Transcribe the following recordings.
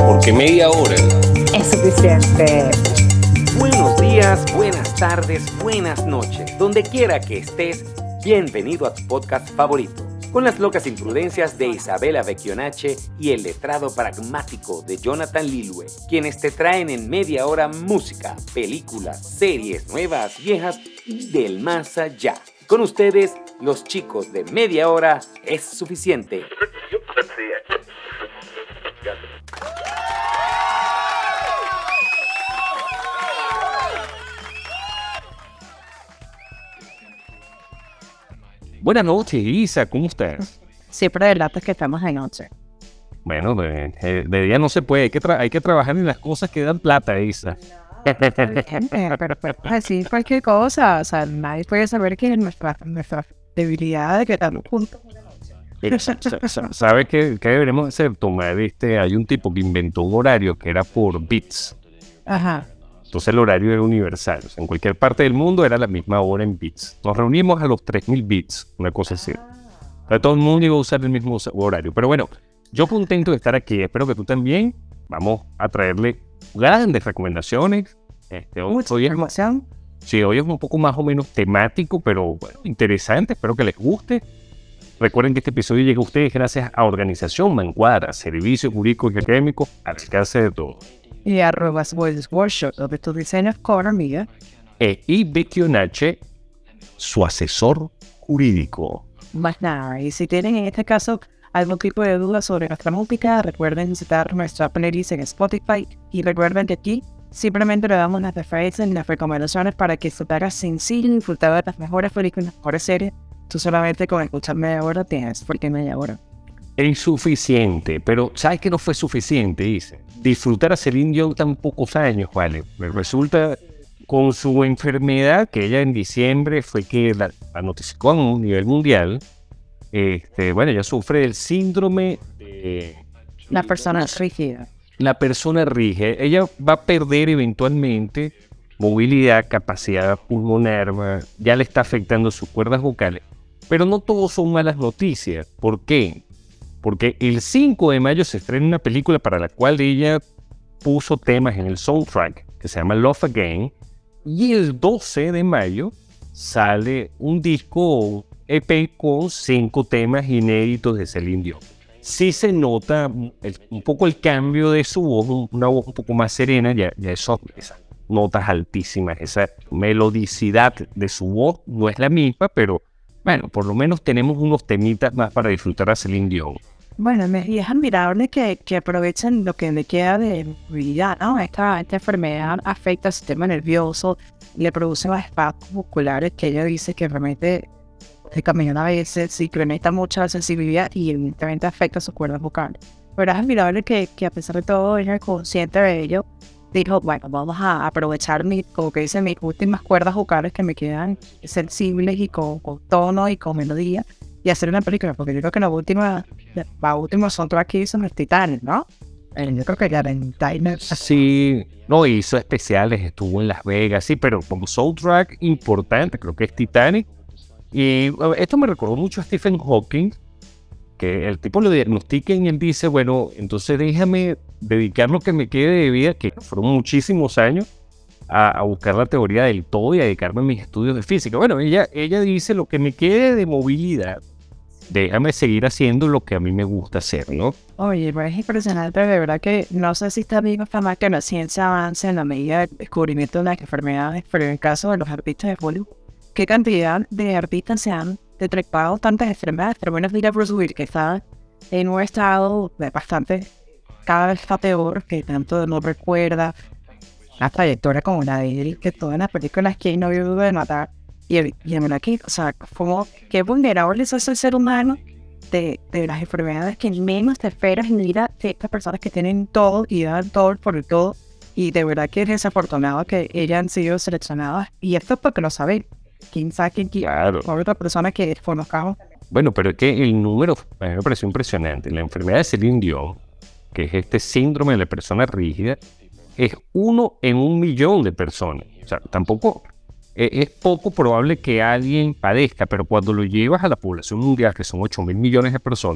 porque media hora es suficiente. Buenos días, buenas tardes, buenas noches. Donde quiera que estés, bienvenido a tu podcast favorito. Con las locas imprudencias de Isabela Vecchionache y el letrado pragmático de Jonathan Lilue, quienes te traen en media hora música, películas, series nuevas, viejas y del más allá. Con ustedes, los chicos de media hora es suficiente. Buenas noches, Isa, ¿cómo estás? Siempre delatas que estamos de noche. Bueno, de día no se puede, hay que trabajar en las cosas que dan plata, Isa. Pero así cualquier cosa, o sea, nadie puede saber que nuestra debilidad de que estamos juntos. ¿Sabes qué deberemos hacer? Tomar hay un tipo que inventó un horario que era por bits. Ajá. Entonces el horario era universal, o sea, en cualquier parte del mundo era la misma hora en bits. Nos reunimos a los 3000 bits, una cosa así. O sea, todo el mundo iba a usar el mismo horario. Pero bueno, yo contento de estar aquí, espero que tú también. Vamos a traerle grandes recomendaciones. Mucha información. Sí, hoy es un poco más o menos temático, pero bueno, interesante, espero que les guste. Recuerden que este episodio llega a ustedes gracias a Organización Mancuadra, servicios jurídicos y académicos al alcance de todos. Y @Voices Workshop, donde tus diseños cobran amiga. Y Vecchionache, su asesor jurídico. Más nada. Y si tienen en este caso algún tipo de duda sobre nuestra música, recuerden visitar nuestra playlist en Spotify. Y recuerden que aquí simplemente le damos las referencias y las recomendaciones para que se te haga sencillo disfrutar de las mejores películas, las mejores series. Tú solamente con escuchar media hora tienes, porque media hora. Es suficiente, pero ¿sabes qué no fue suficiente? Dice, disfrutar a Celine Dion tan pocos años, ¿vale? Me resulta con su enfermedad, que ella en diciembre fue que la notificó a un nivel mundial. Bueno, ella sufre del síndrome de... La persona rígida. La persona rígida. Ella va a perder eventualmente movilidad, capacidad pulmonar, ya le está afectando sus cuerdas vocales. Pero no todos son malas noticias. ¿Por qué? Porque el 5 de mayo se estrena una película para la cual ella puso temas en el soundtrack, que se llama Love Again, y el 12 de mayo sale un disco EP con 5 temas inéditos de Celine Dion. Sí se nota un poco el cambio de su voz, una voz un poco más serena, ya esas notas altísimas, esa melodicidad de su voz no es la misma, pero bueno, por lo menos tenemos unos temitas más para disfrutar a Celine Dion. Bueno, y es admirable que aprovechen lo que le queda de movilidad, ¿no? Esta enfermedad afecta al sistema nervioso, le produce más espasmos musculares que ella dice que realmente se caminan a veces y que necesita mucha sensibilidad y evidentemente afecta sus cuerdas vocales. Pero es admirable que a pesar de todo ella es consciente de ello. Dijo, bueno, vamos a aprovechar como que dicen, mis últimas cuerdas vocales que me quedan sensibles y con tono y con melodía y hacer una película, porque yo creo que la última soundtrack que hizo es Titanic, ¿no? Yo creo que ya era en Titanic. Sí, no, hizo especiales, estuvo en Las Vegas, sí, pero como soundtrack importante, creo que es Titanic. Y esto me recordó mucho a Stephen Hawking, que el tipo lo diagnostica y él dice, bueno, entonces déjame dedicar lo que me quede de vida, que fueron muchísimos años, a buscar la teoría del todo y a dedicarme a mis estudios de física. Bueno, ella dice, lo que me quede de movilidad, déjame seguir haciendo lo que a mí me gusta hacer, ¿no? Oye, pues es impresionante, de verdad que no sé si está bien o está mal que la ciencia avance en la medida del descubrimiento de las enfermedades, pero en el caso de los artistas de Hollywood, ¿qué cantidad de artistas se han detectado tantas enfermedades? Pero bueno, mira Bruce Willis, que está en un estado bastante, cada vez está peor, que tanto no recuerda la trayectoria como la de él, que todas las películas que no vio de matar. Y en aquí, o sea, como qué vulnerable es el ser humano de las enfermedades que menos te esperas en vida de estas personas que tienen todo y dan todo por el todo. Y de verdad que es desafortunado que ellas han sido seleccionadas. Y esto es porque lo saben. ¿Quién sabe quién? Claro. Por otra persona que conozcamos. Bueno, pero es que el número a mí me pareció impresionante. La enfermedad de Celine Dion, que es este síndrome de la persona rígida, es 1 en 1.000.000 de personas. O sea, tampoco es poco probable que alguien padezca, pero cuando lo llevas a la población mundial, que son 8.000 millones de personas,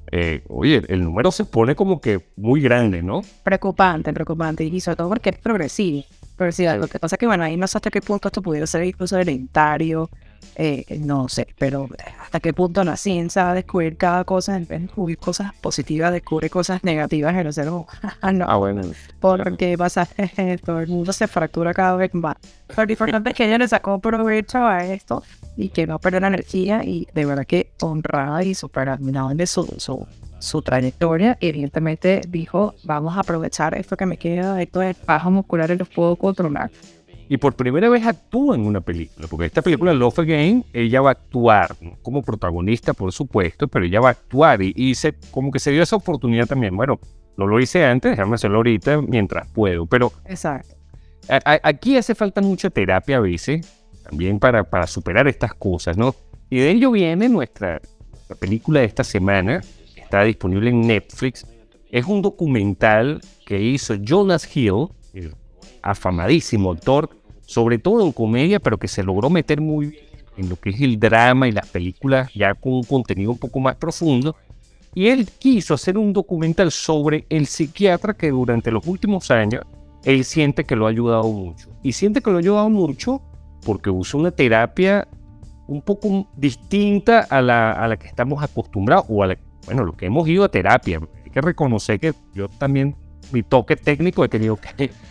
oye, el número se pone como que muy grande, ¿no? Preocupante, y sobre todo porque es progresivo. Lo que pasa es que, bueno, ahí no sé hasta qué punto esto pudiera ser incluso hereditario, no sé, pero hasta qué punto la ciencia va a descubrir cada cosa, en vez de descubrir cosas positivas, descubre cosas negativas en el ser humano. No, Bueno. porque pasa, todo el mundo se fractura cada vez más. Pero lo importante es que ella le sacó provecho a esto y que no perdió la energía, y de verdad que honrada y súper admirable su trayectoria. Evidentemente dijo, vamos a aprovechar esto que me queda, esto de baja muscular, y los puedo controlar. Y por primera vez actúa en una película, porque esta película Love Again, ella va a actuar, ¿no? Como protagonista, por supuesto, pero ella va a actuar y como que se dio esa oportunidad también. Bueno, no lo hice antes, déjame hacerlo ahorita mientras puedo, pero Exacto. Aquí hace falta mucha terapia a veces, también para superar estas cosas, ¿no? Y de ello viene la película de esta semana, que está disponible en Netflix. Es un documental que hizo Jonas Hill, el afamadísimo actor, sobre todo en comedia, pero que se logró meter muy bien en lo que es el drama y las películas ya con un contenido un poco más profundo. Y él quiso hacer un documental sobre el psiquiatra que durante los últimos años él siente que lo ha ayudado mucho. Y siente que lo ha ayudado mucho porque usa una terapia un poco distinta a la que estamos acostumbrados, o lo que hemos ido a terapia. Hay que reconocer que yo también, mi toque técnico, he tenido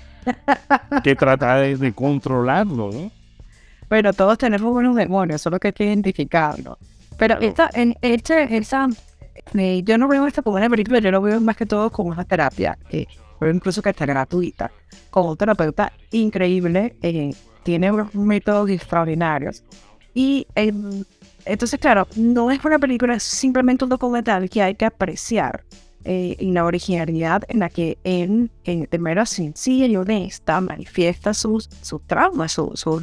que tratar de controlarlo, ¿no? Bueno, todos tenemos buenos demonios, solo que hay que identificarlo. Pero Claro. yo no veo esta como una película, yo lo veo más que todo como una terapia, pero incluso que está gratuita, con un terapeuta increíble, tiene unos métodos extraordinarios. Y entonces, claro, no es una película, es simplemente un documental que hay que apreciar. La originalidad en la que él, de manera sencilla y honesta, manifiesta sus traumas, sus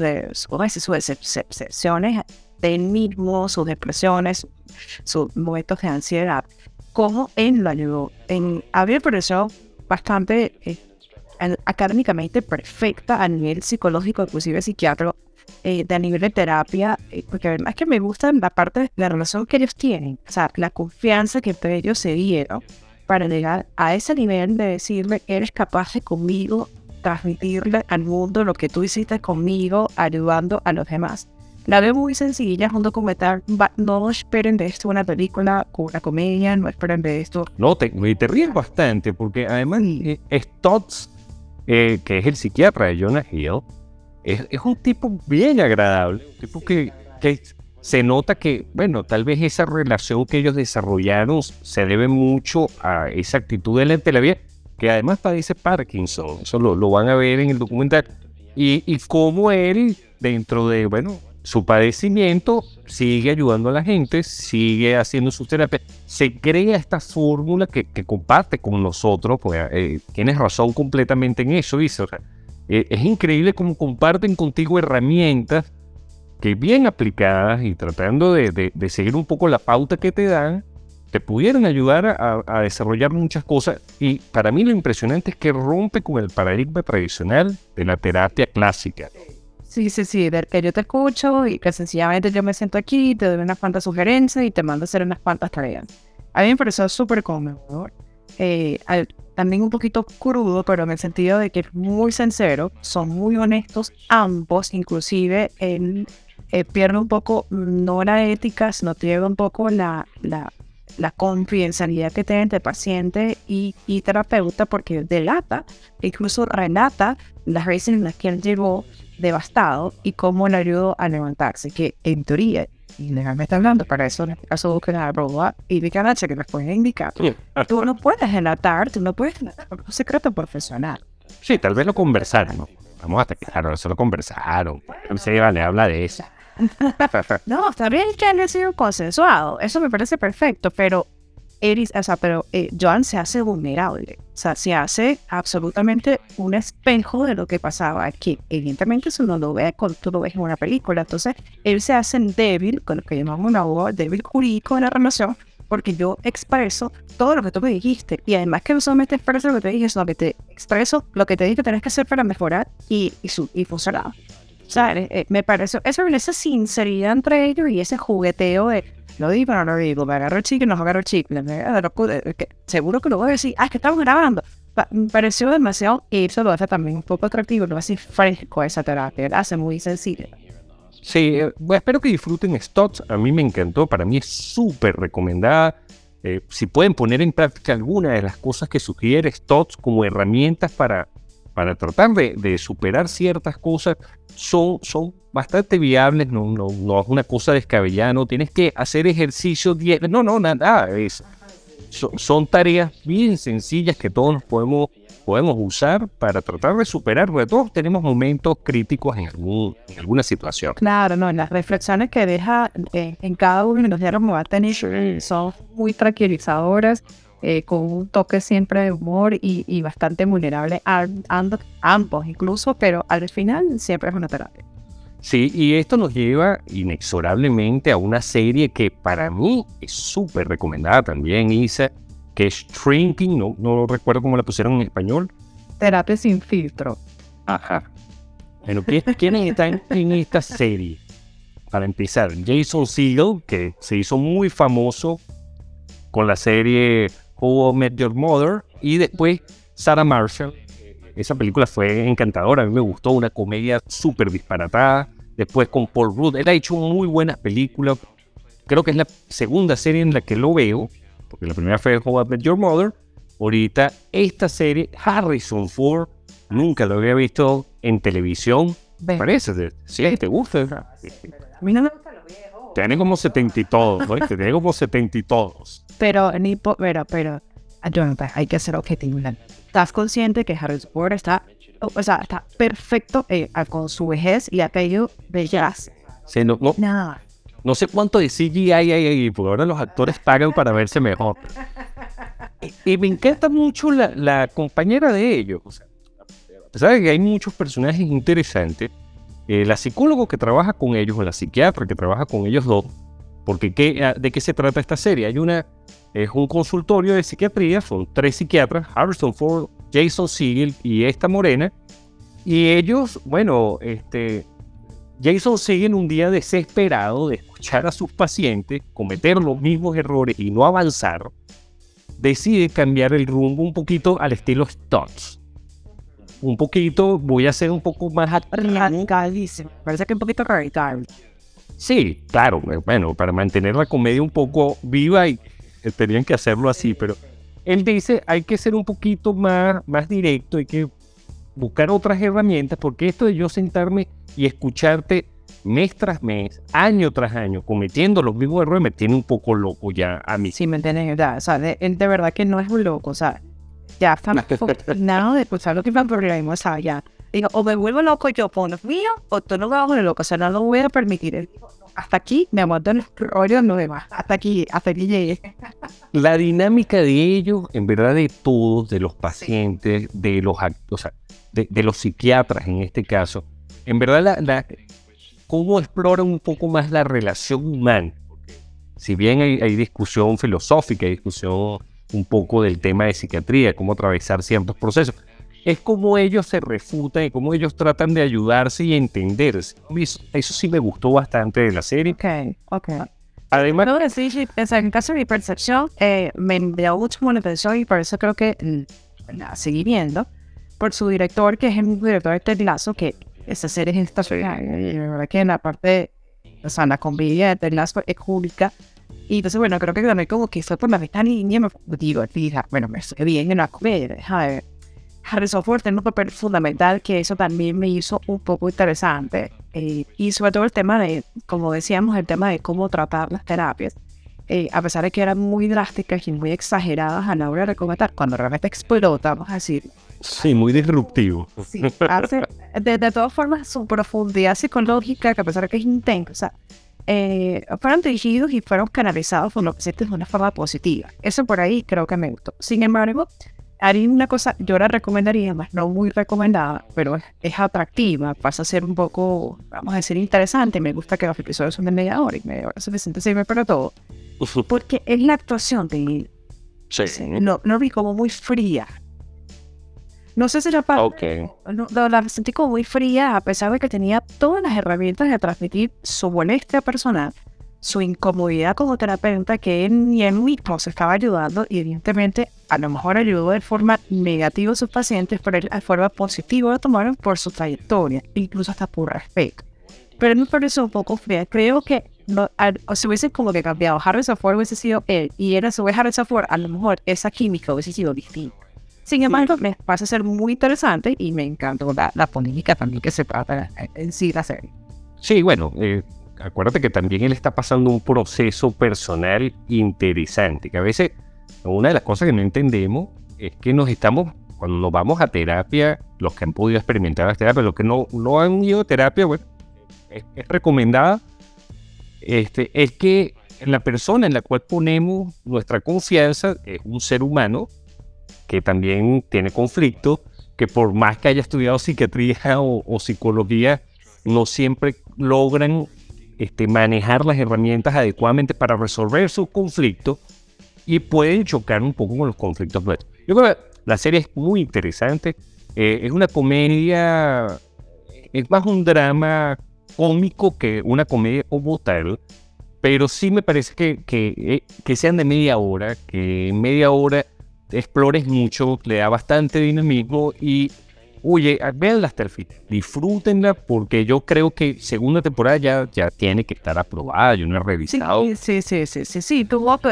decepciones de él mismo, sus depresiones, sus momentos de ansiedad. Cómo él lo ayudó. A mí me pareció bastante académicamente perfecta a nivel psicológico, inclusive psiquiátrico, de nivel de terapia, porque además que me gusta la parte de la relación que ellos tienen, o sea, la confianza que entre ellos se dieron para llegar a ese nivel de decirle, eres capaz de conmigo transmitirle al mundo lo que tú hiciste conmigo, ayudando a los demás. La veo muy sencilla, es un documental, no esperen de esto una película o una comedia, no esperen de esto. No, te ríes bastante, porque además Stotts, que es el psiquiatra de Jonah Hill, es un tipo bien agradable, un tipo que se nota que, bueno, tal vez esa relación que ellos desarrollaron se debe mucho a esa actitud de la terapia, que además padece Parkinson. Eso lo van a ver en el documental. Y cómo él, dentro de, bueno, su padecimiento, sigue ayudando a la gente, sigue haciendo sus terapias, se crea esta fórmula que comparte con nosotros. Pues, tienes razón completamente en eso, dice. O sea, es increíble cómo comparten contigo herramientas que bien aplicadas y tratando de seguir un poco la pauta que te dan, te pudieran ayudar a desarrollar muchas cosas. Y para mí lo impresionante es que rompe con el paradigma tradicional de la terapia clásica. Sí, del que yo te escucho y que sencillamente yo me siento aquí, te doy unas cuantas sugerencias y te mando a hacer unas cuantas tareas. A mí me pareció súper cómodo. También un poquito crudo, pero en el sentido de que es muy sincero, son muy honestos ambos, inclusive él pierde un poco, no la ética, sino pierde un poco la confidencialidad que tiene entre paciente y terapeuta, porque delata, incluso relata las veces en las que él llegó devastado y cómo le ayudó a levantarse, que en teoría, y legalmente hablando, para eso en este caso busquen a Roba y Vicanache, que les pueden indicar, tú no puedes relatar, un secreto profesional. Sí, tal vez lo conversaron, ¿no? Vamos a claro, eso lo conversaron. Se vale, habla de eso. No, está bien que haya sido consensuado, eso me parece perfecto, pero Joan se hace vulnerable, o sea, se hace absolutamente un espejo de lo que pasaba aquí. Evidentemente eso no lo ves cuando tú lo ves en una película, entonces él se hace débil, con lo que llamamos un abogado débil jurídico en la relación, porque yo expreso todo lo que tú me dijiste, y además que no solamente expreso lo que te dije, sino que te expreso lo que te dije que tenés que hacer para mejorar y funcionar. O sea, me pareció esa sinceridad entre ellos y ese jugueteo de lo digo, no lo digo, me agarro el chicle, no agarro el chicle, seguro que lo voy a decir, es que estamos grabando. Me pareció demasiado, y eso lo hace también un poco atractivo, lo hace fresco esa terapia, lo hace muy sencilla. Sí, bueno, espero que disfruten Stutz. A mí me encantó, para mí es súper recomendada. Si pueden poner en práctica alguna de las cosas que sugiere Stutz como herramientas para tratar de superar ciertas cosas, son bastante viables, no es una cosa descabellada, no tienes que hacer ejercicio, nada, son tareas bien sencillas que todos nos podemos usar para tratar de superar, porque todos tenemos momentos críticos en alguna situación. Claro, no, las reflexiones que deja en cada uno de los diálogos va a tener son muy tranquilizadoras, con un toque siempre de humor y bastante vulnerable a ambos incluso, pero al final siempre es una terapia. Sí, y esto nos lleva inexorablemente a una serie que para mí es súper recomendada también, Isa, que es Shrinking, no recuerdo cómo la pusieron en español. Terapia sin filtro. Ajá. Bueno, ¿quiénes están en esta serie? Para empezar, Jason Segel, que se hizo muy famoso con la serie How I Met Your Mother, y después Sarah Marshall. Esa película fue encantadora, a mí me gustó, una comedia súper disparatada. Después con Paul Rudd, él ha hecho muy buenas películas. Creo que es la segunda serie en la que lo veo, porque la primera fue How I Met Your Mother. Ahorita esta serie, Harrison Ford, nunca lo había visto en televisión. Parece, sí, ¿te gusta? A mí no me gustan los viejos. Tiene como 70 y todos, ¿no? Tiene como 70 y todos. Pero, Jonathan, hay que ser objetivo. ¿Estás consciente que Harrison Ford está perfecto con su vejez y ha caído bellas? Sí, no sé cuánto de CGI hay ahí, porque ahora los actores pagan para verse mejor. Y me encanta mucho la compañera de ellos. O sea, a pesar de que hay muchos personajes interesantes, la psicóloga que trabaja con ellos, o la psiquiatra que trabaja con ellos dos, porque ¿de qué se trata esta serie? Es un consultorio de psiquiatría, son 3 psiquiatras, Harrison Ford, Jason Segel y esta morena, y ellos, Jason Segel, un día desesperado de escuchar a sus pacientes cometer los mismos errores y no avanzar, decide cambiar el rumbo un poquito al estilo Stutz. Un poquito, voy a ser un poco más radicalísimo, parece que un poquito radical. Sí, claro, bueno, para mantener la comedia un poco viva y tenían que hacerlo así, pero él dice, hay que ser un poquito más directo, hay que buscar otras herramientas, porque esto de yo sentarme y escucharte mes tras mes, año tras año, cometiendo los mismos errores, me tiene un poco loco ya a mí. Sí, me entiendes, o sea, él de verdad que no es un loco, o sea, ya está nada de escuchar lo que va problema, o sea, ya. Digo, o me vuelvo loco yo por los míos, o tú no me vas a volver loco, o sea, no lo voy a permitir. Él dijo, no, hasta aquí me aguanto el rollo, no demás, hasta aquí llegué. La dinámica de ellos, en verdad, de todos, de los pacientes, de los de los psiquiatras en este caso, en verdad, cómo explora un poco más la relación humana. Si bien hay discusión filosófica, hay discusión un poco del tema de psiquiatría, cómo atravesar ciertos procesos, es como ellos se refutan y cómo ellos tratan de ayudarse y entenderse. Eso sí me gustó bastante de la serie. Ok. Además, no, sí, o sea, en caso de mi percepción, me llamó mucho la atención y por eso creo que la seguí viendo, por su director, que es el mismo director de Ted Lasso, que esa serie es estacional, y la verdad que en la parte, o sea, la comedia de Ted Lasso es única. Y entonces, bueno, creo que también como que fue por la misma línea, me digo, bueno, me estoy bien en la comedia, Harrison Ford tiene un papel fundamental que eso también me hizo un poco interesante, y sobre todo el tema de, como decíamos, el tema de cómo tratar las terapias, a pesar de que eran muy drásticas y muy exageradas a la hora de recomendar, cuando realmente explota, vamos a decir. Sí, muy disruptivo. Sí, hace, de todas formas, su profundidad psicológica, que a pesar de que es intensa, fueron dirigidos y fueron canalizados por los pacientes de una forma positiva. Eso por ahí creo que me gustó. Sin embargo, haría una cosa, yo la recomendaría, más no muy recomendada, pero es atractiva, pasa a ser un poco, vamos a decir, interesante. Me gusta que los episodios son de media hora y media hora suficiente sirve para todo. Porque es la actuación de él. Sí. No vi como muy fría. No sé si era para... Okay. La sentí como muy fría, a pesar de que tenía todas las herramientas de transmitir su molestia personal, su incomodidad como terapeuta, que él ni él mismo se estaba ayudando y evidentemente a lo mejor ayudó de forma negativa a sus pacientes, pero él de forma positiva lo tomaron por su trayectoria, incluso hasta por respeto. Pero me parece un poco fea. Creo que o si hubiese como que cambiado, Harrison Ford hubiese sido él y él a su vez Harrison Ford, a lo mejor esa química hubiese sido distinta. Sin embargo, me parece ser muy interesante y me encantó la polémica también que se trata en sí la serie. Sí, bueno, acuérdate que también él está pasando un proceso personal interesante, que a veces una de las cosas que no entendemos es que cuando nos vamos a terapia, los que han podido experimentar la terapia, los que no han ido a terapia, bueno, es recomendada, es que la persona en la cual ponemos nuestra confianza es un ser humano que también tiene conflictos, que por más que haya estudiado psiquiatría o psicología, no siempre logran manejar las herramientas adecuadamente para resolver sus conflictos y pueden chocar un poco con los conflictos nuestros. Yo creo que la serie es muy interesante, es una comedia, es más un drama cómico que una comedia como tal, pero sí me parece que sean de media hora, que en media hora explores mucho, le da bastante dinamismo y oye, véanla hasta el fin, disfrútenla porque yo creo que segunda temporada ya tiene que estar aprobada, yo no he revisado. Sí,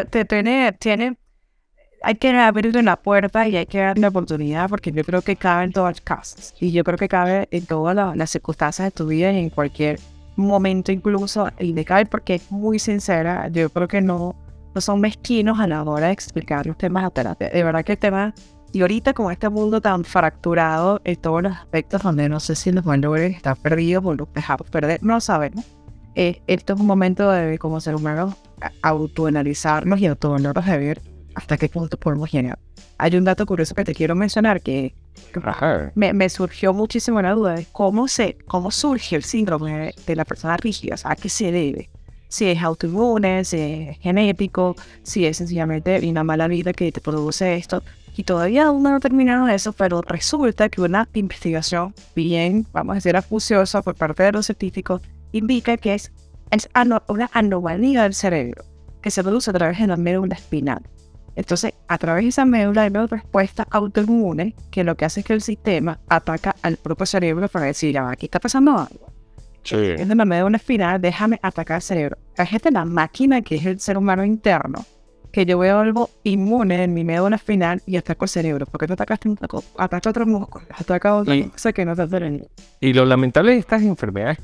hay que abrirle la puerta y hay que darle la oportunidad porque yo creo que cabe en todas las casas y yo creo que cabe en todas las circunstancias de tu vida y en cualquier momento incluso y de caer porque es muy sincera, yo creo que no son mezquinos a la hora de explicar los temas de terapia, de verdad que el tema. Y ahorita con este mundo tan fracturado en todos los aspectos donde no sé si los valores están perdidos o los dejamos perder, no sabemos. Esto es un momento de como ser humano autoanalizarnos y autovalorarnos de ver hasta qué punto podemos llegar. Hay un dato curioso que te quiero mencionar que me surgió muchísimo la duda de cómo surge el síndrome de la persona rígida, o sea, ¿a qué se debe? Si es autoinmune, si es genético, si es sencillamente una mala vida que te produce esto. Y todavía aún no he terminado eso, pero resulta que una investigación bien, vamos a decir, acuciosa por parte de los científicos, indica que es una anomalía del cerebro que se produce a través de la médula espinal. Entonces, a través de esa médula hay una respuesta autoinmune que lo que hace es que el sistema ataca al propio cerebro para decir, ya, aquí está pasando algo. Sí. Es de la médula espinal, déjame atacar el cerebro. Es la máquina que es el ser humano interno, que yo veo algo inmune en mi médula espinal y ataco el cerebro. Porque tú atacaste ataca otro músculo, ataca otra cosa que no te hace. Y lo lamentable de estas enfermedades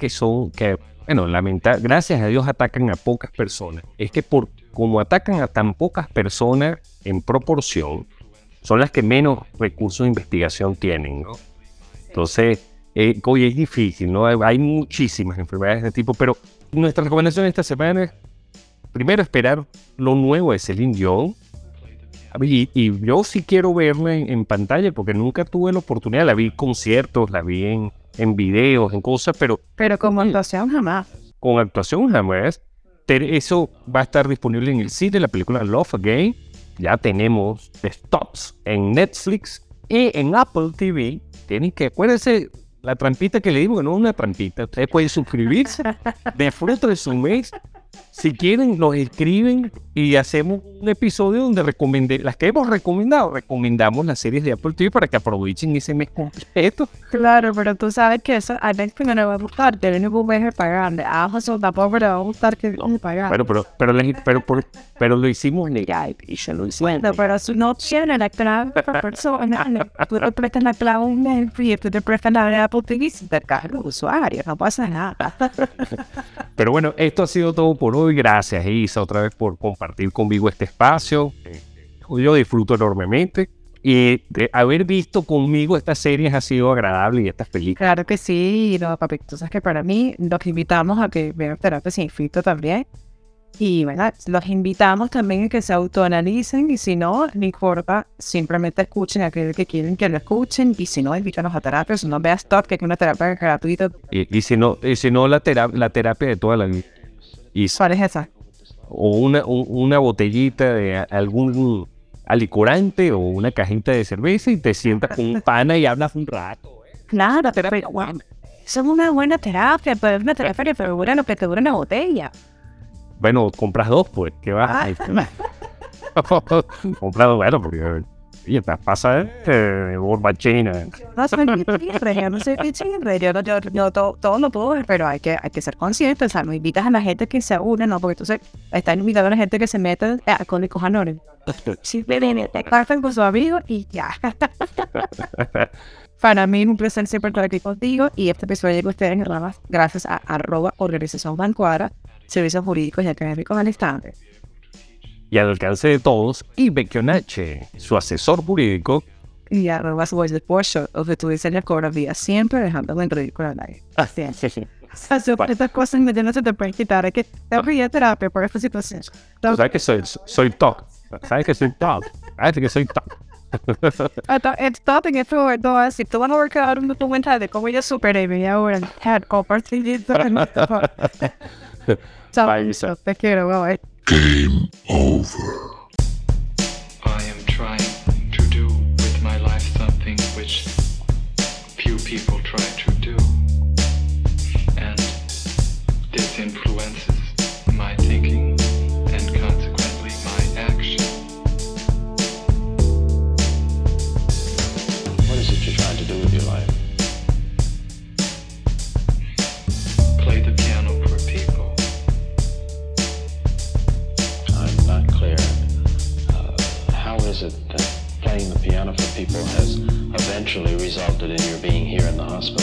gracias a Dios atacan a pocas personas, es que como atacan a tan pocas personas en proporción, son las que menos recursos de investigación tienen, ¿no? Entonces, oye, es difícil, ¿no? Hay muchísimas enfermedades de este tipo, pero nuestra recomendación esta semana es primero esperar lo nuevo de Celine Dion. Y yo sí quiero verla en pantalla porque nunca tuve la oportunidad. La vi en conciertos, la vi en videos, en cosas, pero como actuación jamás. Con actuación jamás. Eso va a estar disponible en el cine, la película Love Again. Ya tenemos stops en Netflix y en Apple TV. Tienen que, acuérdense, la trampita que le digo, que no es una trampita. Ustedes pueden suscribirse, disfruten de su mes. Si quieren, nos escriben y hacemos un episodio donde las que hemos recomendamos las series de Apple TV para que aprovechen ese mes completo. Claro, pero tú sabes que eso a Netflix no le va a gustar, tienen un mes de pagar. A Amazon tampoco le va a gustar que no pagar. Pero lo hicimos legal y ya lo hicimos. Bueno, pero si no tienen la clave para personas, tú te prestas la clave a un Netflix y tú te prestas la de Apple TV y te caen los usuarios, no pasa nada. Pero bueno, esto ha sido todo por hoy. Gracias, Isa, otra vez por compartir conmigo este espacio. Yo disfruto enormemente. Y de haber visto conmigo estas series ha sido agradable y estas películas. Claro que sí, no, papi, tú sabes que para mí los invitamos a que vean Terapia Sin Filtro también. Y bueno, los invitamos también a que se autoanalicen y si no importa, simplemente escuchen a aquel que quieren que lo escuchen y si no, invítanos a terapia, si no, veas Stop, que es una terapia gratuita. Y si no la terapia de toda la vida. ¿Cuál es esa? O una botellita de algún alicorante o una cajita de cerveza y te sientas con un pana y hablas un rato. Claro, pero bueno, eso es una buena terapia, pero es una terapia que te dura lo que te dura una botella. Bueno, compras dos, pues, ¿qué va? Compras dos, bueno, porque... Y te pasa borbachina. No soy pichirre, yo no soy pichirre, yo todo lo puedo ver, pero hay que ser consciente, o sea, no invitas a la gente que se une, no, porque entonces están invitando a la gente que se mete a Alcohólicos Anónimos. Sí, ven, te cartan con sus amigos y ya. Para mí es un placer siempre estar aquí contigo y este episodio llega a ustedes gracias a @Organización Bancuara, servicios jurídicos y académicos al instante. Y al alcance de todos, y Vecchionache, su asesor jurídico. Y @Voice de Porsche, donde tú diseñas coreografía siempre dejando en ridículo a nadie. Así es. Estas cosas no se te pueden quitar, es que tengo que ir a terapia por esta situación. ¿Sabes que soy top? ¿Sabes que soy top? ¿Sabes que soy top? Estaba en este momento así, tú vas a ver un documental de cómo yo superé mi ahora en compartir. Chao, te quiero, bye. Game over. I am trying to do with my life something which few people try to do. And this influences my thinking and consequently my action. What is it you're trying to do with your life? Play the piano for people. I'm not clear. How is it that playing the piano for people has eventually resulted in your being here in the hospital?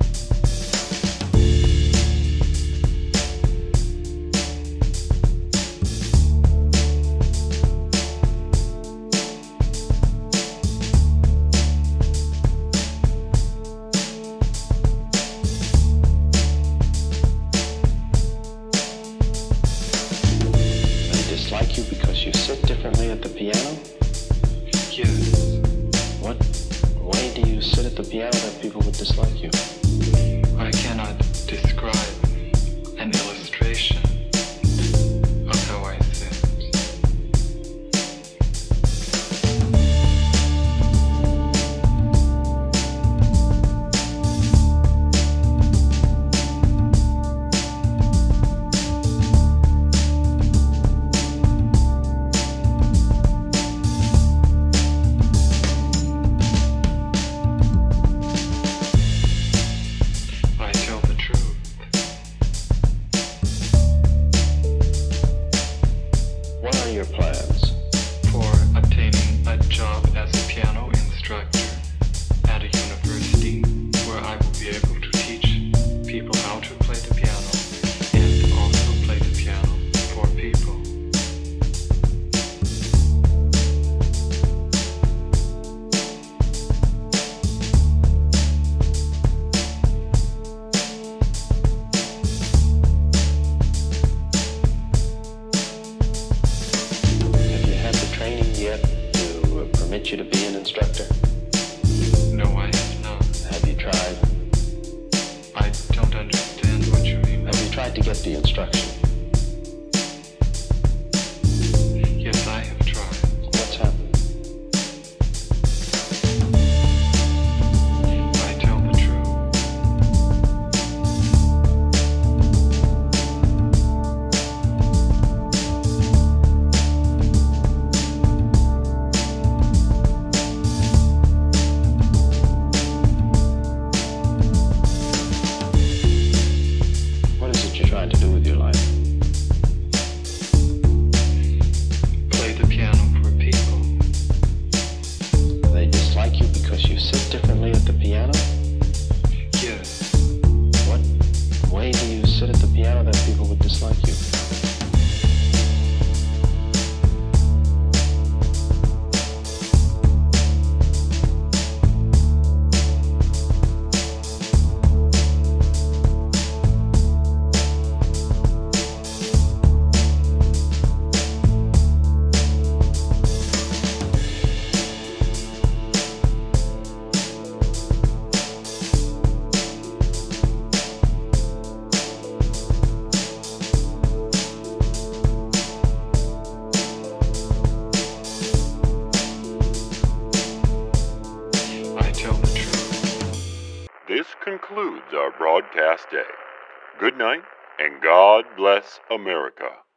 Dislike you because you sit differently at the piano? Yes, What way do you sit at the piano that people would dislike you? I cannot describe an illustration of how I sit. I tell the truth. What are your plans? For obtaining a job as a piano instructor at a university where I will be able to teach people how to play the piano and also play the piano for people. Have you had the training yet to permit you to be an instructor? No, I have not. Have you tried? I don't understand what you mean. Have you tried to get the instruction? Yes, I have tried. What's happened? I tell the truth. What is it you're trying to do with your life? Play the piano for people. They dislike you because you sit differently at the piano? Yes, What way do you sit at the piano that people would dislike you? I tell the truth. This concludes our broadcast day. Good night, and God bless America.